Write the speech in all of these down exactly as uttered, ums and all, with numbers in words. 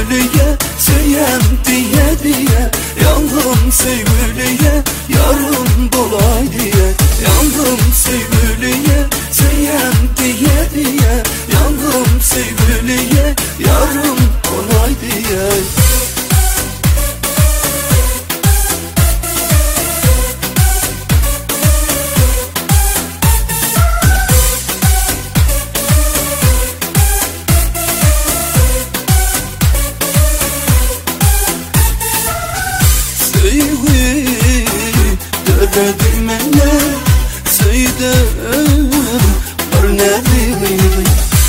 sevgiliye, söyem diye diye. Yandım sevgiliye, yarım dolay diye. Yandım sevgiliye, söyem diye diye. Yandım sevgiliye, yarım dolay diye. Dedim mənə söylədim var nədir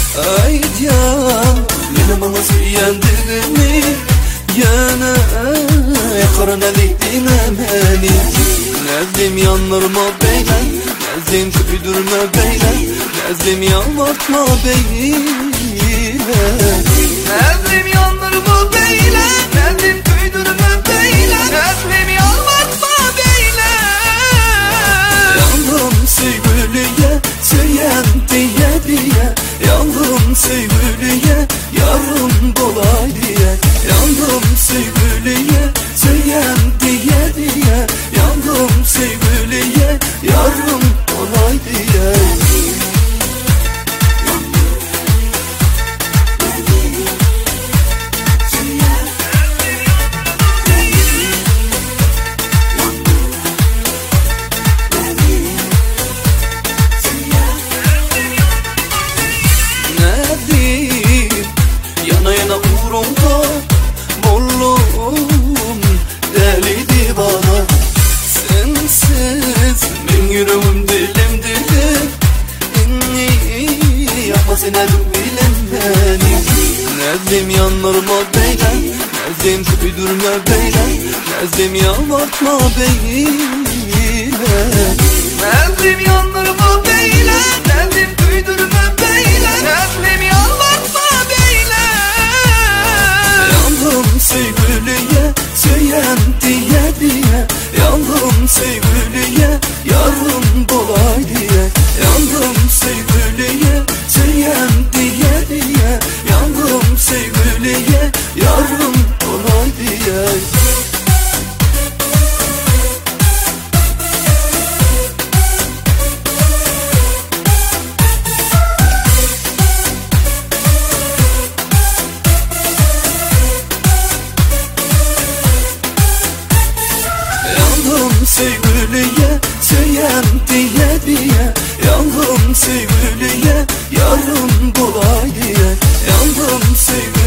aydan mənim ona söyləndigimi yana qara nədir məni nəzdim yanlarıma beylə nəzdim köydürmə beylə nəzdim yalvartma beylə nəzdim yanlarıma beylə nəzdim köydürmə beylə nəzdim yalvartma beylə. Yandım sevgiliye, söyem diye diye. Yandım sevgiliye, yarım dolay diye. Yandım sevgiliye, söyem diye diye. Yandım sevgiliye, yarım dolay diye. Yana yana uğrumda bollum deli divana. Sensiz ben yüreğim dilim dilim. İnni yapma sene bilen beni. Nezdim yanlarıma beyler, nezdim köydürme beyler, nezdim yalvartma beyler. Nezdim yanlarıma beyler, nezdim köydürme beyler, nezdim yalvartma beyler. Yandım sevgiliye, söyem diye diye. Yandım sevgiliye, yarım dolay diye. Yandım sevgiliye, söyem diye diye. Yandım sevgiliye, yarım dolay diye. Yandım sevgiliye, söyem diye diye. Yandım sevgiliye, yarım dolay diye. Yandım sevgiliye.